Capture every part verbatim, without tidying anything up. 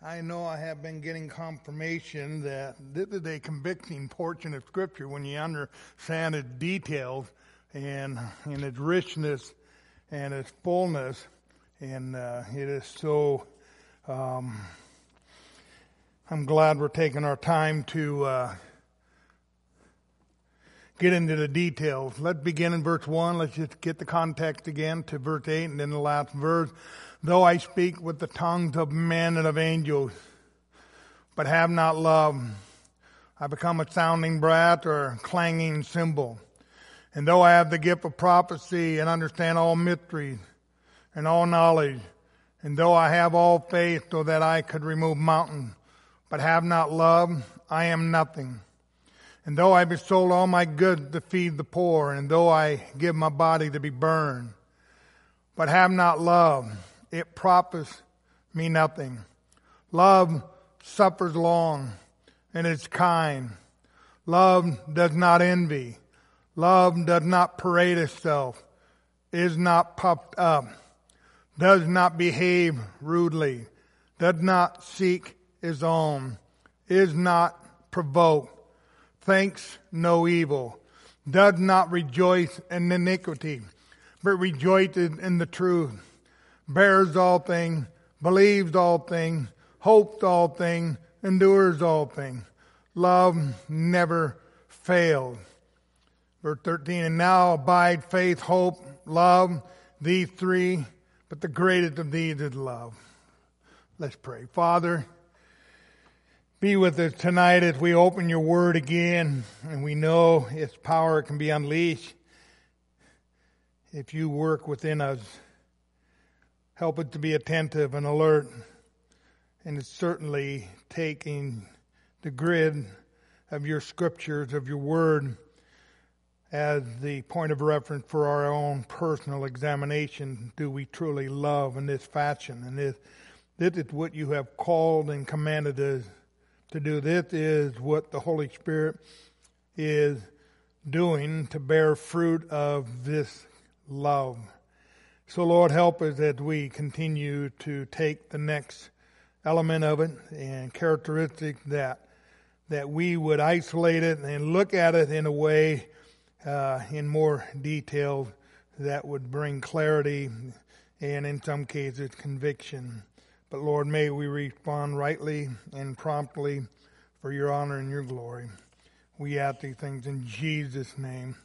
I know I have been getting confirmation that this is a convicting portion of Scripture when you understand its details and, and its richness and its fullness. And uh, it is so, um, I'm glad we're taking our time to uh, get into the details. Let's begin in verse one. Let's just get the context again to verse eight and then the last verse. Though I speak with the tongues of men and of angels, but have not love, I become a sounding brass or a clanging cymbal. And though I have the gift of prophecy and understand all mysteries and all knowledge, and though I have all faith so that I could remove mountains, but have not love, I am nothing. And though I bestow all my goods to feed the poor, and though I give my body to be burned, but have not love, it profits me nothing. Love suffers long and is kind. Love does not envy. Love does not parade itself, is not puffed up, does not behave rudely, does not seek his own, is not provoked, thinks no evil, does not rejoice in iniquity, but rejoices in the truth, bears all things, believes all things, hopes all things, endures all things. Love never fails. Verse thirteen, and now abide faith, hope, love, these three, but the greatest of these is love. Let's pray. Father, be with us tonight as we open your word again, and we know its power can be unleashed if you work within us. Help it to be attentive and alert, and it's certainly taking the grid of your scriptures, of your word, as the point of reference for our own personal examination. Do we truly love in this fashion? And this, this is what you have called and commanded us to do. This is what the Holy Spirit is doing to bear fruit of this love. So Lord, help us as we continue to take the next element of it and characteristics that that we would isolate it and look at it in a way uh, in more detail that would bring clarity and in some cases conviction. But Lord, may we respond rightly and promptly for your honor and your glory. We ask these things in Jesus' name.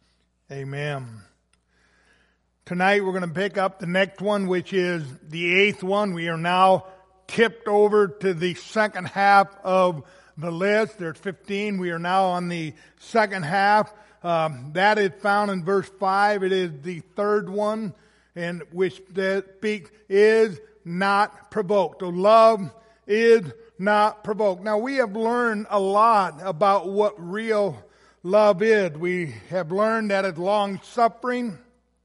Amen. Tonight we're going to pick up the next one, which is the eighth one. We are now tipped over to the second half of the list. There's fifteen. We are now on the second half. Um, that is found in verse five. It is the third one, and which speaks is not provoked. So love is not provoked. Now we have learned a lot about what real love is. We have learned that it's long suffering.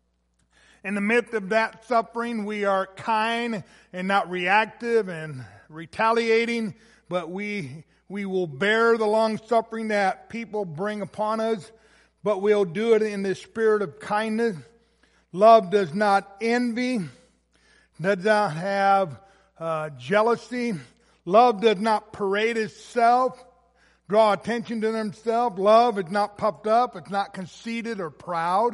In the midst of that suffering, we are kind and not reactive and retaliating, but we we will bear the long suffering that people bring upon us, but we'll do it in the spirit of kindness. Love does not envy, does not have uh, jealousy. Love does not parade itself, draw attention to themselves. Love is not puffed up, it's not conceited or proud.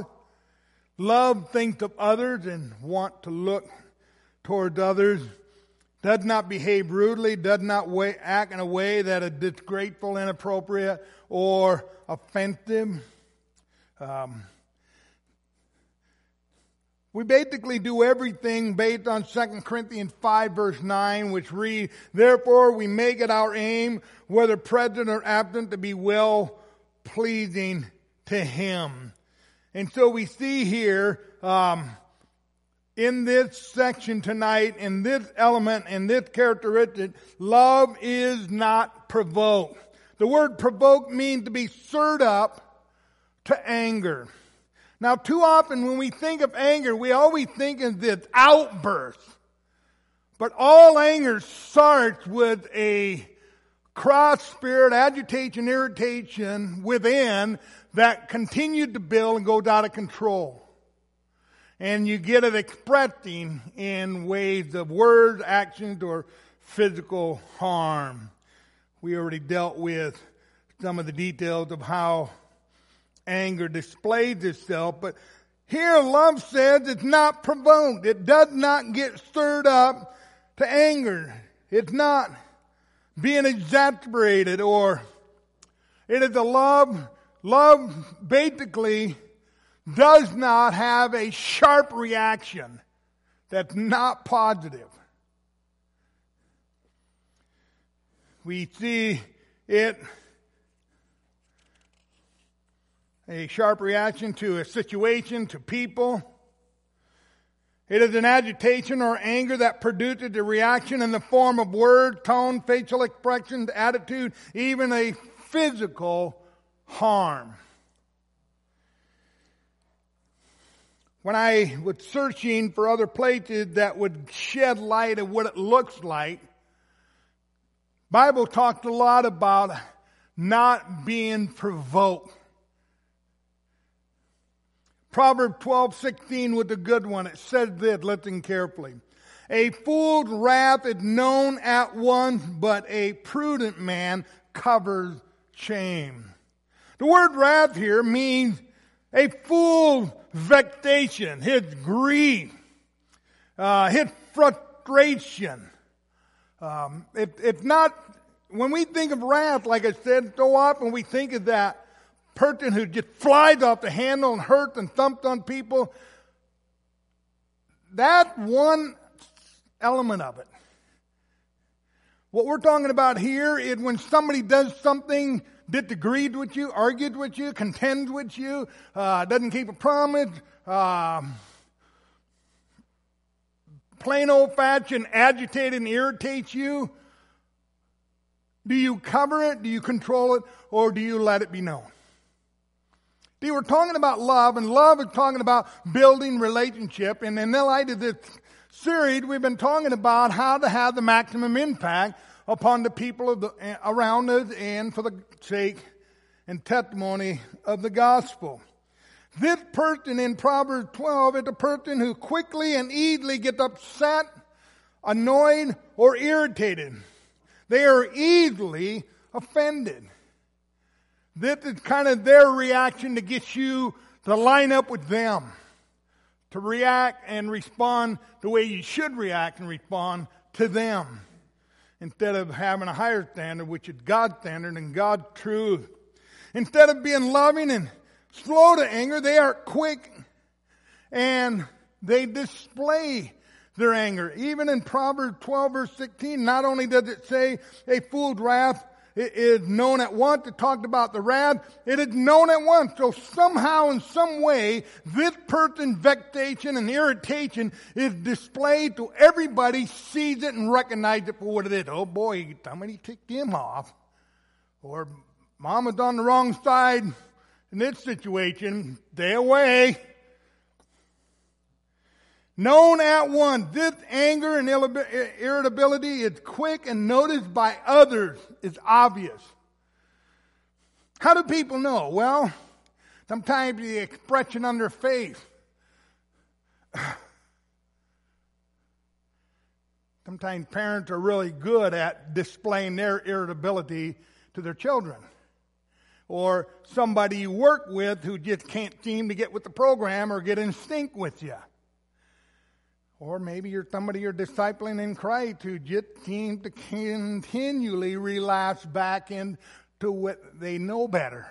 Love thinks of others and want to look towards others. Does not behave rudely. Does not way, act in a way that is disgraceful, inappropriate, or offensive. Um, we basically do everything based on Second Corinthians five verse nine, which reads, therefore we make it our aim, whether present or absent, to be well pleasing to Him. And so we see here, um, in this section tonight, in this element, in this characteristic, love is not provoked. The word provoke means to be stirred up to anger. Now, too often when we think of anger, we always think of this outburst. But all anger starts with a cross spirit, agitation, irritation within that continued to build and goes out of control. And you get it expressing in ways of words, actions, or physical harm. We already dealt with some of the details of how anger displays itself, but here love says it's not provoked. It does not get stirred up to anger. It's not being exasperated, or it is a love. Love basically does not have a sharp reaction that's not positive. We see it, a sharp reaction to a situation, to people. It is an agitation or anger that produces a reaction in the form of word, tone, facial expressions, attitude, even a physical harm. When I was searching for other places that would shed light of what it looks like, Bible talks a lot about not being provoked. Proverbs twelve sixteen was a good one. It says this, listen carefully. A fool's wrath is known at once, but a prudent man covers shame. The word wrath here means a fool's vexation, his grief, uh, his frustration. Um, it, it's not, when we think of wrath, like I said, so often we think of that person who just flies off the handle and hurts and thumps on people. That's one element of it. What we're talking about here is when somebody does something, disagrees with you, argues with you, contends with you, uh, doesn't keep a promise, uh, plain old-fashioned agitated and irritates you. Do you cover it? Do you control it? Or do you let it be known? See, we're talking about love, and love is talking about building relationship. And in the light of this series, we've been talking about how to have the maximum impact upon the people of the, around us and for the sake and testimony of the gospel. This person in Proverbs twelve is a person who quickly and easily gets upset, annoyed, or irritated. They are easily offended. This is kind of their reaction to get you to line up with them, to react and respond the way you should react and respond to them, instead of having a higher standard, which is God's standard and God's truth. Instead of being loving and slow to anger, they are quick and they display their anger. Even in Proverbs twelve verse sixteen, not only does it say a fool's wrath is known at once, it talked about the wrath, it is known at once. So somehow, in some way, this person's vexation and irritation is displayed to everybody, sees it and recognizes it for what it is. Oh boy, somebody ticked him off. Or mama's on the wrong side in this situation, stay away. Known at once, this anger and irritability is quick and noticed by others. It's obvious. How do people know? Well, sometimes the expression on their face. Sometimes parents are really good at displaying their irritability to their children. Or somebody you work with who just can't seem to get with the program or get in sync with you. Or maybe you're somebody you're discipling in Christ who just seems to continually relapse back into what they know better.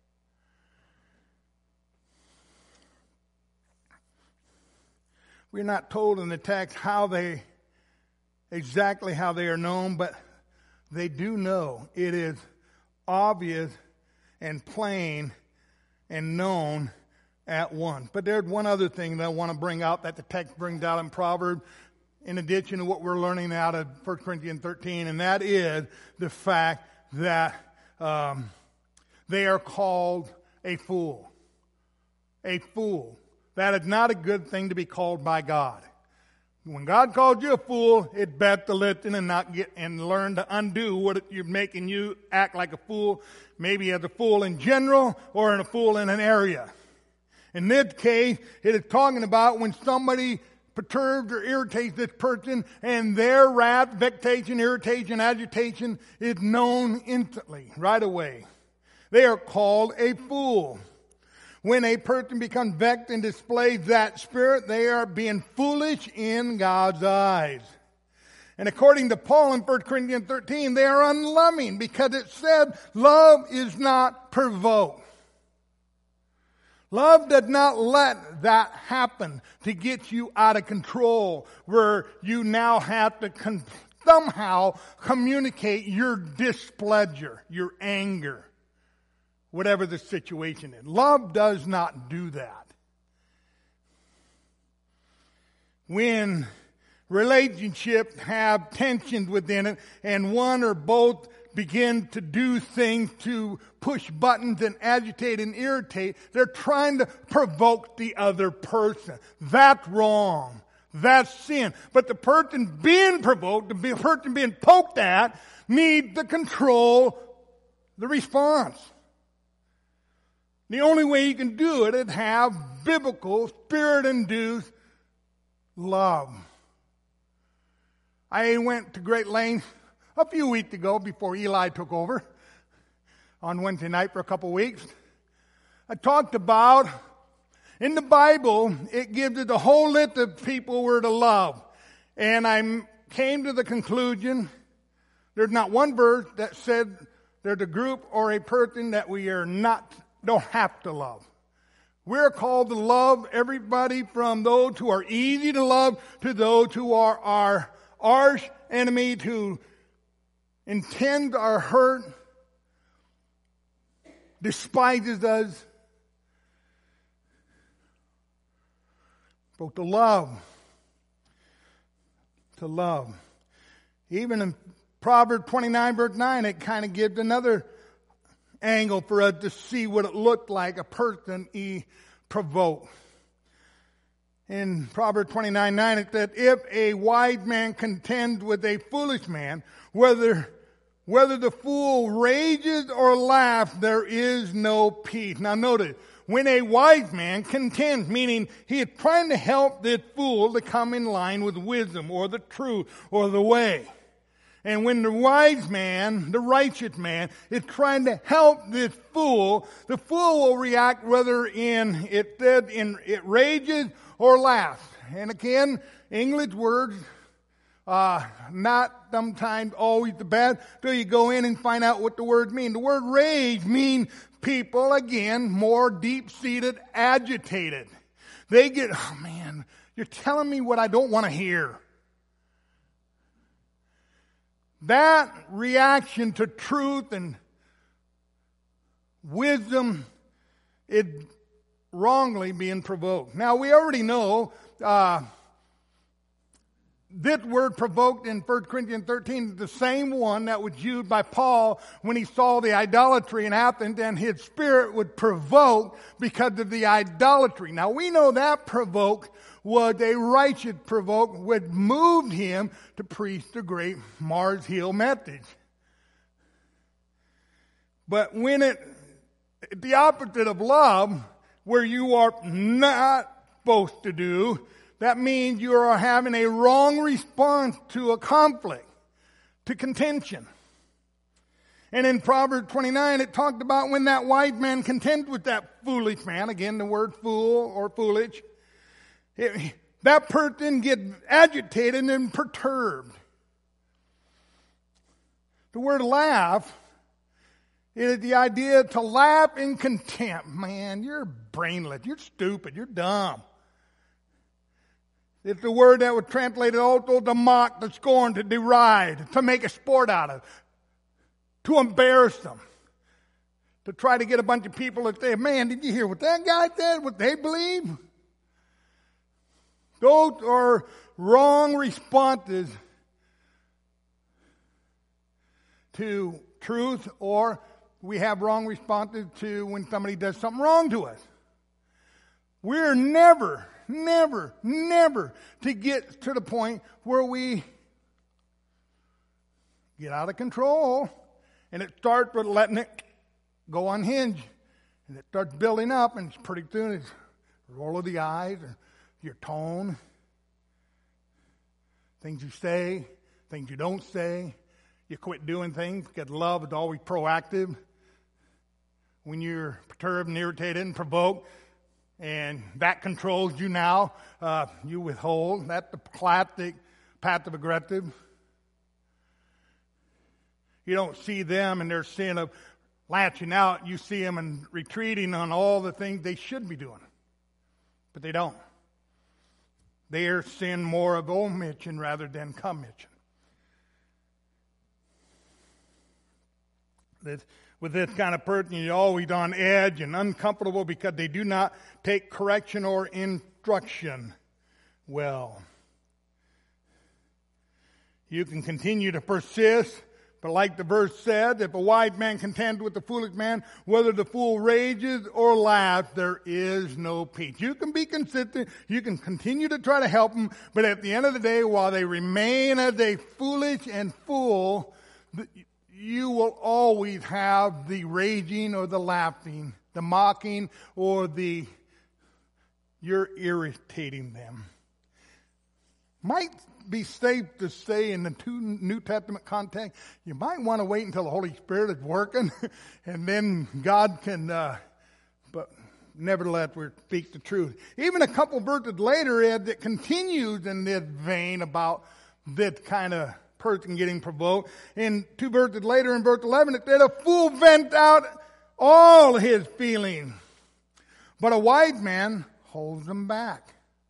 We're not told in the text how they, exactly how they are known, but they do know. It is obvious and plain and known at once. But there's one other thing that I want to bring out that the text brings out in Proverbs, in addition to what we're learning out of First Corinthians thirteen, and that is the fact that um, they are called a fool. A fool. That is not a good thing to be called by God. When God calls you a fool, it's best to listen and not get and learn to undo what it, you're making you act like a fool, maybe as a fool in general or in a fool in an area. In this case, it is talking about when somebody perturbs or irritates this person, and their wrath, vexation, irritation, agitation is known instantly, right away. They are called a fool. When a person becomes vexed and displays that spirit, they are being foolish in God's eyes. And according to Paul in First Corinthians thirteen, they are unloving because it said love is not provoked. Love does not let that happen to get you out of control, where you now have to con- somehow communicate your displeasure, your anger, whatever the situation is. Love does not do that. When relationships have tensions within it, and one or both begin to do things to push buttons and agitate and irritate, they're trying to provoke the other person. That's wrong. That's sin. But the person being provoked, the person being poked at, needs to control the response. The only way you can do it is have biblical, spirit-induced love. I went to great lengths a few weeks ago before Eli took over on Wednesday night for a couple weeks. I talked about, in the Bible, it gives us a whole list of people we're to love. And I came to the conclusion, there's not one verse that said there's a group or a person that we are not, don't have to love. We're called to love everybody, from those who are easy to love to those who are our arch enemy, to intend our hurt, despises us. But to love, to love. Even in Proverbs twenty-nine, verse nine, it kind of gives another angle for us to see what it looked like a person he provoked. In Proverbs twenty-nine, nine, it said, if a wise man contends with a foolish man, whether whether the fool rages or laughs, there is no peace. Now notice, when a wise man contends, meaning he is trying to help this fool to come in line with wisdom or the truth or the way. And when the wise man, the righteous man, is trying to help this fool, the fool will react whether in it said in it rages or laughs. And again, English words, uh, not sometimes always the best, till you go in and find out what the words mean. The word rage means people, again, more deep-seated, agitated. They get, oh man, you're telling me what I don't want to hear. That reaction to truth and wisdom is wrongly being provoked. Now, we already know uh, this word provoked in First Corinthians thirteen is the same one that was used by Paul when he saw the idolatry in Athens, and his spirit would provoke because of the idolatry. Now, we know that provoke was a righteous provoke, which moved him to preach the great Mars Hill message. But when it, the opposite of love, where you are not supposed to do, that means you are having a wrong response to a conflict, to contention. And in Proverbs twenty-nine, it talked about when that wise man contends with that foolish man, again the word fool or foolish, It, that person gets agitated and perturbed. The word laugh is the idea to laugh in contempt. Man, you're brainless. You're stupid. You're dumb. It's the word that was translated also to mock, to scorn, to deride, to make a sport out of, to embarrass them, to try to get a bunch of people to say, man, did you hear what that guy said, what they believe? Those are wrong responses to truth, or we have wrong responses to when somebody does something wrong to us. We're never, never, never to get to the point where we get out of control, and it starts with letting it go unhinged, and it starts building up, and pretty soon it's roll of the eyes, or your tone. Things you say, things you don't say. You quit doing things because love is always proactive. When you're perturbed and irritated and provoked, and that controls you now, uh, you withhold. That's the classic passive aggressive. You don't see them in their sin of latching out. You see them and retreating on all the things they should be doing. But they don't. They are sin more of omission rather than commission. This, with this kind of person, you're always on edge and uncomfortable because they do not take correction or instruction well. You can continue to persist, but like the verse said, if a wise man contends with the foolish man, whether the fool rages or laughs, there is no peace. You can be consistent, you can continue to try to help them, but at the end of the day, while they remain as a foolish and fool, you will always have the raging or the laughing, the mocking or the, you're irritating them. Might be safe to say in the two New Testament context, you might want to wait until the Holy Spirit is working and then God can, uh, but nevertheless we speak the truth. Even a couple verses later, Ed, it continues in this vein about this kind of person getting provoked. In two verses later, in verse eleven, it said, a fool vents out all his feelings, but a wise man holds them back.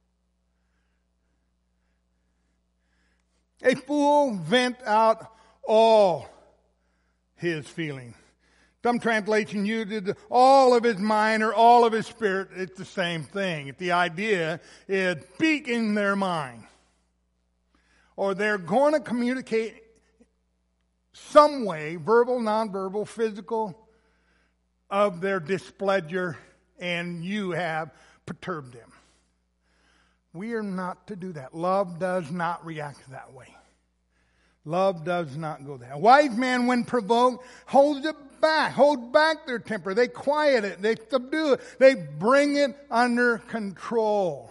A fool vents out all his feelings. Some translation uses all of his mind or all of his spirit. It's the same thing. The idea is speaking their mind. Or they're going to communicate some way, verbal, nonverbal, physical, of their displeasure, and you have perturbed them. We are not to do that. Love does not react that way. Love does not go there. A wise man, when provoked, holds it back, holds back their temper. They quiet it. They subdue it. They bring it under control.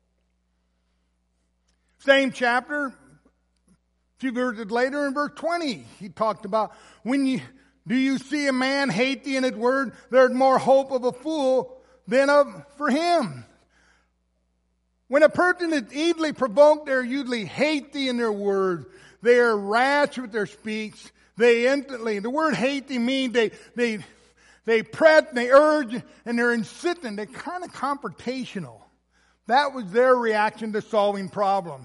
Same chapter, a few verses later in verse twenty, he talked about, when you, do you see a man hasty in his word? There's more hope of a fool than of for him. When a person is easily provoked, they're usually hasty in their words. They are rash with their speech. They instantly, the word hasty means they, they, they press, they urge, and they're insistent. They're kind of confrontational. That was their reaction to solving problems.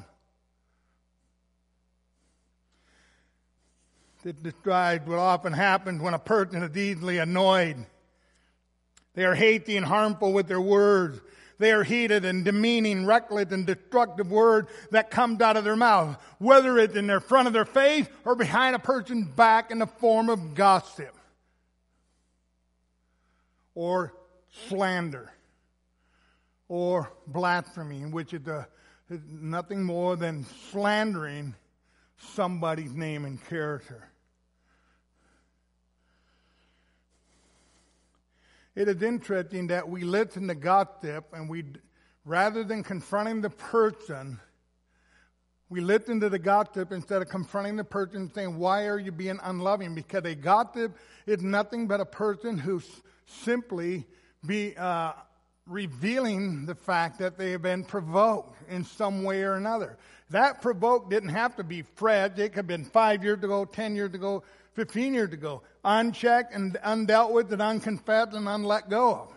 It describes what often happens when a person is easily annoyed. They are hasty and harmful with their words. They are heated and demeaning, reckless and destructive words that comes out of their mouth, whether it's in their front of their face or behind a person's back in the form of gossip or slander or blasphemy, which is, a, is nothing more than slandering somebody's name and character. It is interesting that we listen to gossip and we, rather than confronting the person, we listen to the gossip instead of confronting the person and saying, why are you being unloving? Because a gossip is nothing but a person who's simply be uh, revealing the fact that they have been provoked in some way or another. That provoked didn't have to be fresh. It could have been five years ago, ten years ago, fifteen years ago. Unchecked and undealt with and unconfessed and unlet go of.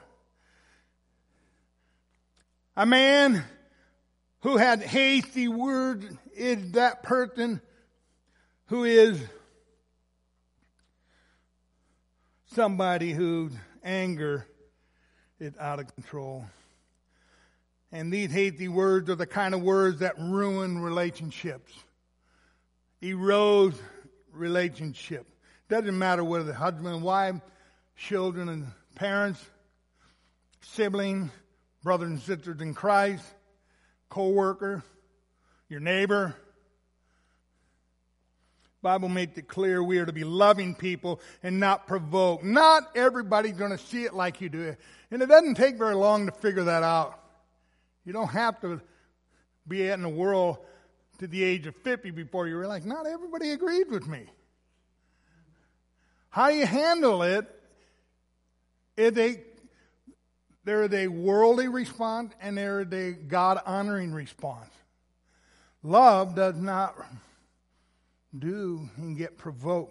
A man who had hasty words is that person who is somebody whose anger is out of control. And these hasty words are the kind of words that ruin relationships, erode relationships. Doesn't matter whether the husband and wife, children and parents, siblings, brothers and sisters in Christ, co-worker, your neighbor. The Bible makes it clear we are to be loving people and not provoke. Not everybody's going to see it like you do. And it doesn't take very long to figure that out. You don't have to be in the world to the age of fifty before you realize not everybody agreed with me. How you handle it is a, there is a worldly response and there is a God-honoring response. Love does not do and get provoked.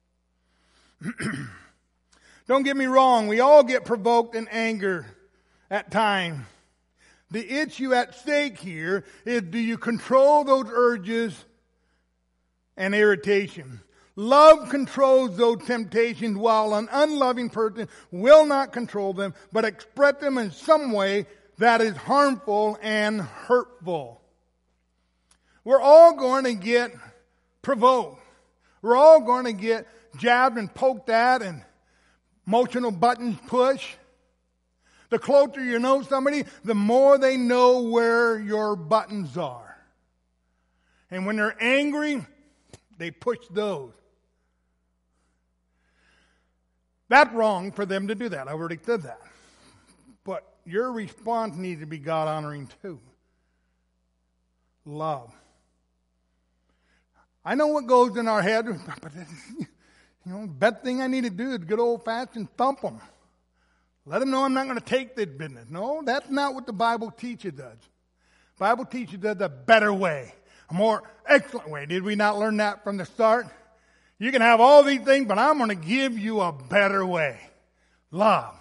Don't get me wrong, we all get provoked in anger at times. The issue at stake here is, do you control those urges and irritation? Love controls those temptations, while an unloving person will not control them, but express them in some way that is harmful and hurtful. We're all going to get provoked. We're all going to get jabbed and poked at and emotional buttons pushed. The closer you know somebody, the more they know where your buttons are. And when they're angry, they push those. That's wrong for them to do that. I already said that. But your response needs to be God-honoring too. Love. I know what goes in our head, but you know, the best thing I need to do is good old-fashioned thump them. Let them know I'm not going to take this business. No, that's not what the Bible teaches us. The Bible teaches us a better way, a more excellent way. Did we not learn that from the start? You can have all these things, but I'm going to give you a better way. Love.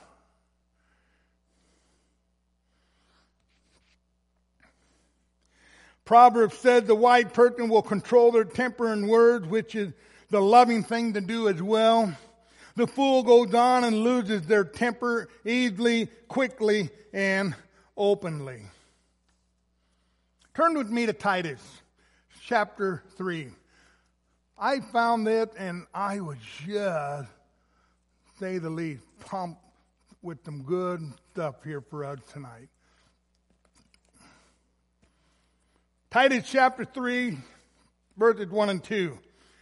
Proverbs says the wise person will control their temper and words, which is the loving thing to do as well. The fool goes on and loses their temper easily, quickly, and openly. Turn with me to Titus, chapter three. I found it, and I was just, say the least, pumped with some good stuff here for us tonight. Titus chapter three, verses one and two.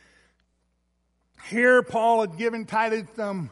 Here Paul had given Titus some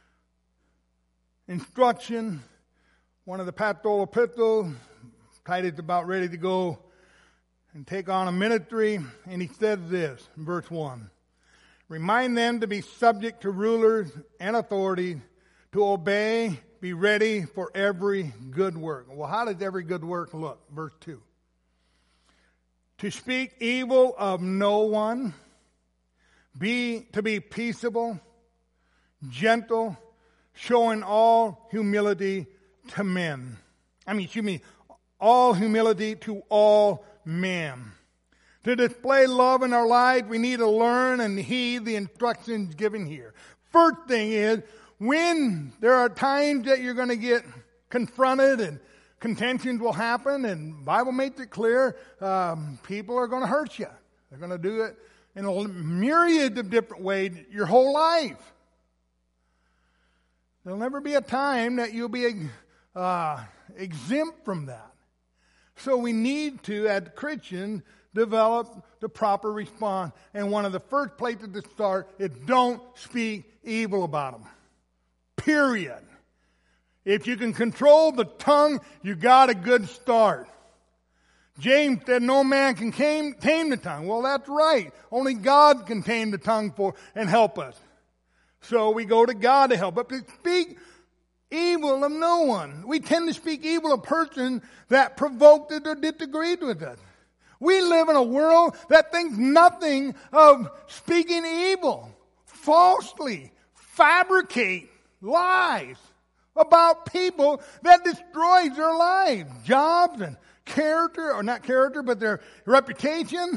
instruction. One of the pastoral epistles. Titus is about ready to go and take on a ministry. And he says this in verse one. Remind them to be subject to rulers and authorities, to obey, be ready for every good work. Well, how does every good work look? Verse two. To speak evil of no one. Be to be peaceable, gentle, showing all humility to men. I mean, excuse me, all humility to all men. To display love in our lives, we need to learn and heed the instructions given here. First thing is, when there are times that you're going to get confronted and contentions will happen, and the Bible makes it clear, um, people are going to hurt you. They're going to do it in a myriad of different ways your whole life. There'll never be a time that you'll be uh, exempt from that. So we need to, as Christians, develop the proper response. And one of the first places to start is don't speak evil about them. Period. If you can control the tongue, you got a good start. James said no man can tame, tame the tongue. Well, that's right. Only God can tame the tongue for and help us. So we go to God to help. But to speak evil of no one. We tend to speak evil of a person that provoked us or disagreed with us. We live in a world that thinks nothing of speaking evil, falsely, fabricate lies about people that destroys their lives, jobs and character, or not character, but their reputation.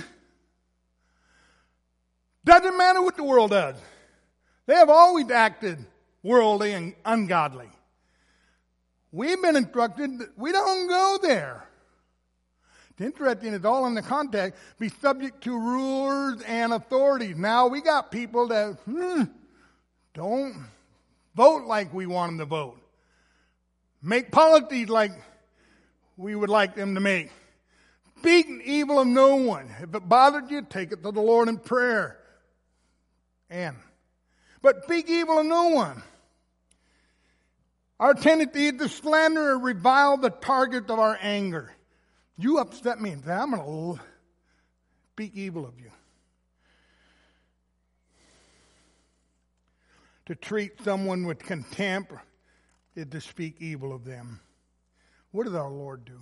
Doesn't matter what the world does. They have always acted worldly and ungodly. We've been instructed that we don't go there. It's interesting, it's all in the context. Be subject to rulers and authorities. Now we got people that hmm, don't vote like we want them to vote. Make policies like we would like them to make. Speak evil of no one. If it bothers you, take it to the Lord in prayer. And, but speak evil of no one. Our tendency is to slander or revile the target of our anger. You upset me, and I'm going to speak evil of you. To treat someone with contempt is to speak evil of them. What does our Lord do?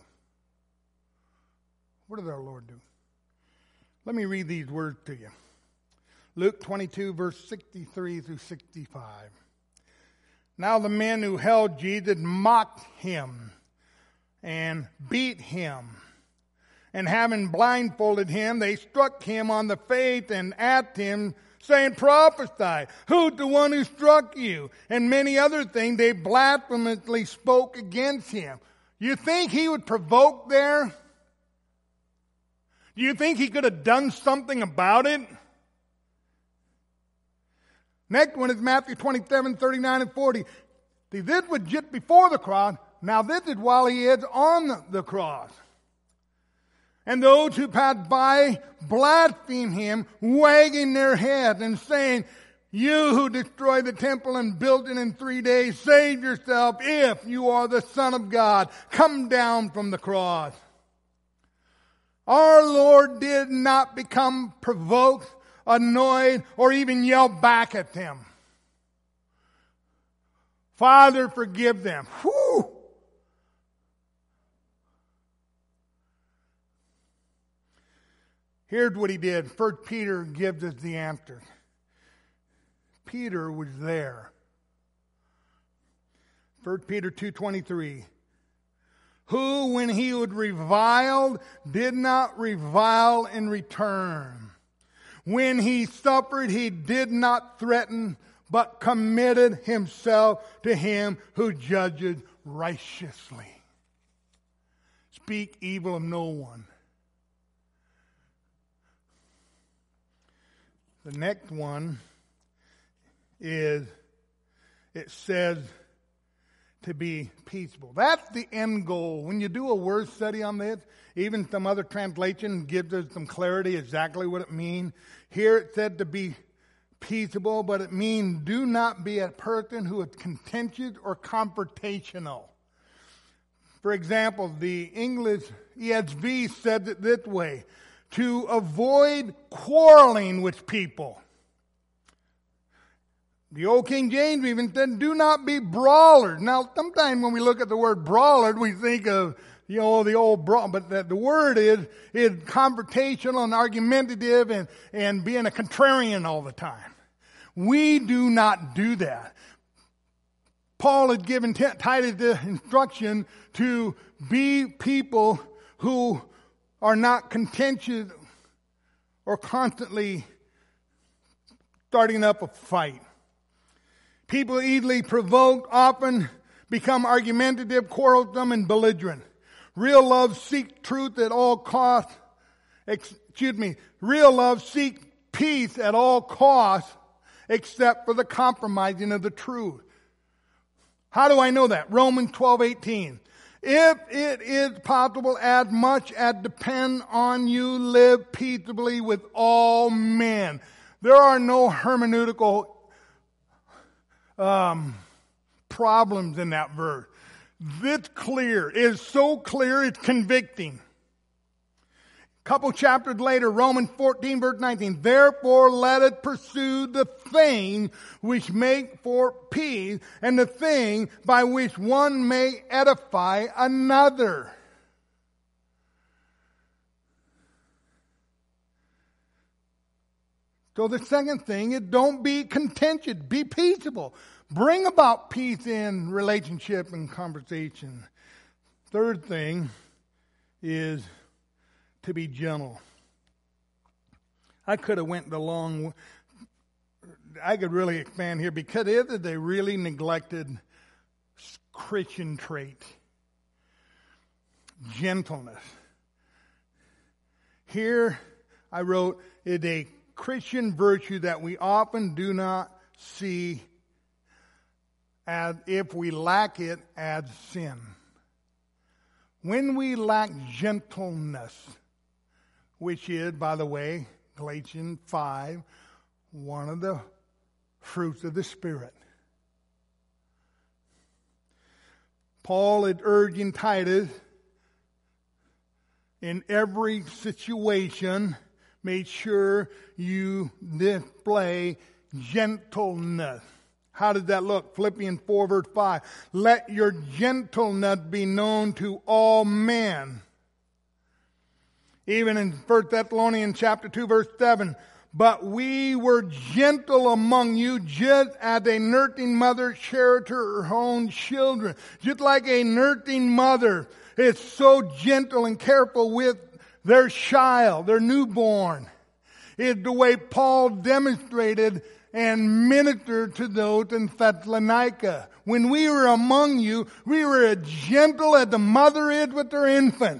What does our Lord do? Let me read these words to you. Luke twenty-two, verse sixty-three through sixty-five. Now the men who held Jesus mocked him and beat him. And having blindfolded him, they struck him on the face and asked him, saying, prophesy, who's the one who struck you? And many other things they blasphemously spoke against him. You think he would provoke there? Do you think he could have done something about it? Next one is Matthew twenty-seven, thirty-nine and forty. See, this was just before the cross. Now this is while he is on the cross. And those who passed by blaspheme him, wagging their heads and saying, you who destroyed the temple and built it in three days, save yourself if you are the Son of God. Come down from the cross. Our Lord did not become provoked, annoyed, or even yell back at them. Father, forgive them. Whew! Here's what he did. First Peter gives us the answer. Peter was there. First Peter two twenty-three. Who, when he was reviled, did not revile in return. When he suffered, he did not threaten, but committed himself to him who judges righteously. Speak evil of no one. The next one is, it says, to be peaceable. That's the end goal. When you do a word study on this, even some other translation gives us some clarity exactly what it means. Here it said to be peaceable, but it means do not be a person who is contentious or confrontational. For example, the English E S V said it this way: to avoid quarreling with people. The old King James even said, do not be brawlers. Now, sometimes when we look at the word brawler, we think of, you know, the old brawl. But the, the word is, is confrontational and argumentative and, and being a contrarian all the time. We do not do that. Paul had given Titus the instruction to be people who are not contentious or constantly starting up a fight. People easily provoked often become argumentative, quarrelsome, and belligerent. Real love seeks truth at all costs. Excuse me. Real love seeks peace at all costs, except for the compromising of the truth. How do I know that? Romans twelve eighteen. If it is possible, as much as depend on you, live peaceably with all men. There are no hermeneutical um, problems in that verse. It's clear. It is so clear, it's convicting. A couple chapters later, Romans fourteen, verse nineteen. Therefore, let it pursue the thing which make for peace, and the thing by which one may edify another. So the second thing is don't be contentious. Be peaceable. Bring about peace in relationship and conversation. Third thing is to be gentle. I could have went the long, I could really expand here because it is a really neglected Christian trait. Gentleness. Here I wrote, is a Christian virtue that we often do not see as if we lack it as sin. When we lack gentleness, which is, by the way, Galatians five, one of the fruits of the Spirit. Paul is urging Titus in every situation, Make sure you display gentleness. How does that look? Philippians four verse five. Let your gentleness be known to all men. Even in First Thessalonians chapter two verse seven. But we were gentle among you, just as a nursing mother cherishes her own children. Just like a nursing mother is so gentle and careful with their child, their newborn. It's the way Paul demonstrated and ministered to those in Thessalonica. When we were among you, we were as gentle as the mother is with her infant.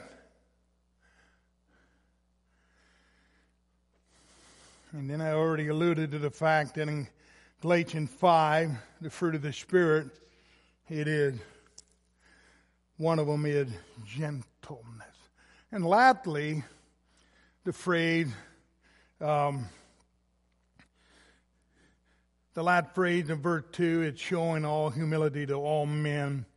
And then I already alluded to the fact that in Galatians five, the fruit of the Spirit, it is, one of them is gentleness. And lastly, the phrase, um, the last phrase in verse two, it's showing all humility to all men.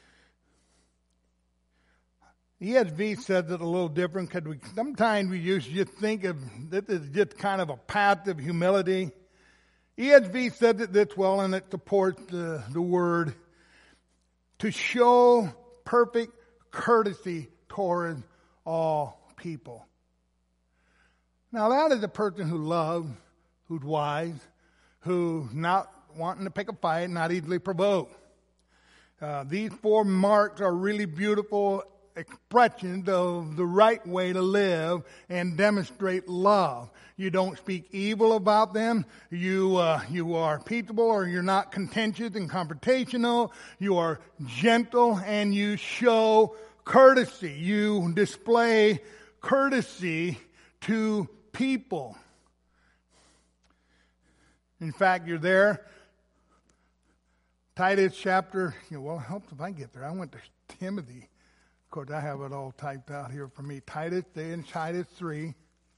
E S V says it a little different because we, sometimes we used to just think of this as just kind of a path of humility. E S V says it this well, and it supports the, the word to show perfect courtesy toward all people. Now that is a person who loves, who's wise, who's not wanting to pick a fight, not easily provoked. Uh, these four marks are really beautiful expressions of the right way to live and demonstrate love. You don't speak evil about them. You uh, you are peaceable, or you're not contentious and confrontational. You are gentle, and you show courtesy. You display courtesy to people. In fact, you're there. Titus chapter, you know, well, it helps if I get there. I went to Timothy. Of course, I have it all typed out here for me. Titus, in Titus three.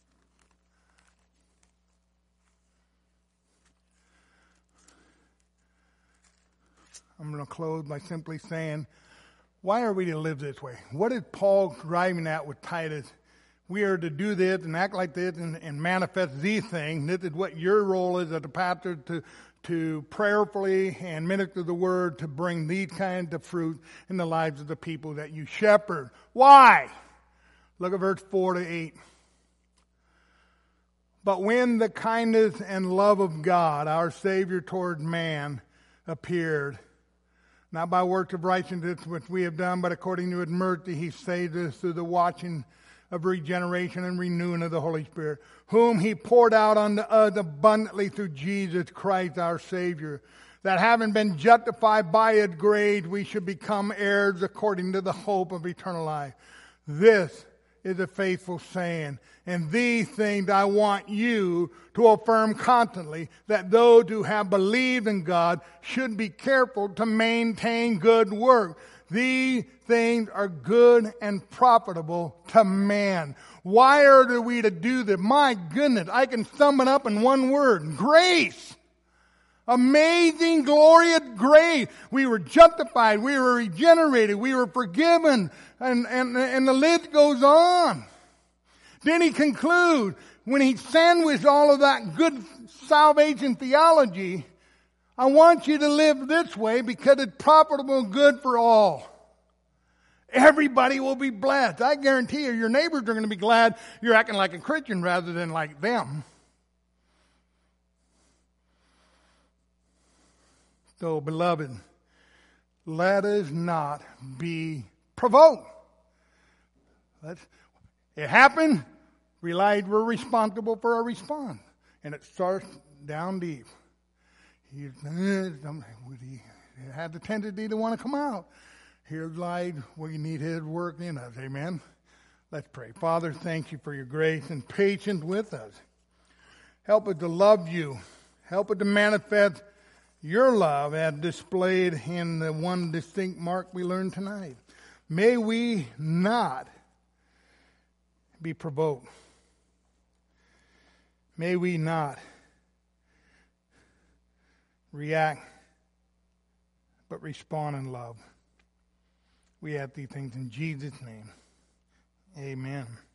I'm going to close by simply saying, why are we to live this way? What is Paul driving at with Titus? We are to do this and act like this and, and manifest these things. This is what your role is as a pastor, to to prayerfully and minister the word, to bring these kinds of fruit in the lives of the people that you shepherd. Why? Look at verse four to eight. But when the kindness and love of God, our Savior toward man, appeared, not by works of righteousness which we have done, but according to his mercy, he saved us through the washing of regeneration and renewing of the Holy Spirit, whom he poured out unto us abundantly through Jesus Christ our Savior, that having been justified by his grace, we should become heirs according to the hope of eternal life. This is a faithful saying, and these things I want you to affirm constantly, that those who have believed in God should be careful to maintain good work. These things are good and profitable to man. Why are we to do this? My goodness, I can sum it up in one word. Grace. Amazing, glorious grace. We were justified. We were regenerated. We were forgiven. And, and, and the list goes on. Then he concludes, when he sandwiched all of that good salvation theology, I want you to live this way because it's profitable and good for all. Everybody will be blessed. I guarantee you, your neighbors are going to be glad you're acting like a Christian rather than like them. So, beloved, let us not be provoked. Let's, it happened. Realize we're responsible for our response. And it starts down deep. He had the tendency to want to come out. Here's light. We need his work in us. Amen. Let's pray. Father, thank you for your grace and patience with us. Help us to love you. Help us to manifest your love as displayed in the one distinct mark we learned tonight. May we not be provoked. May we not react, but respond in love. We ask these things in Jesus' name. Amen.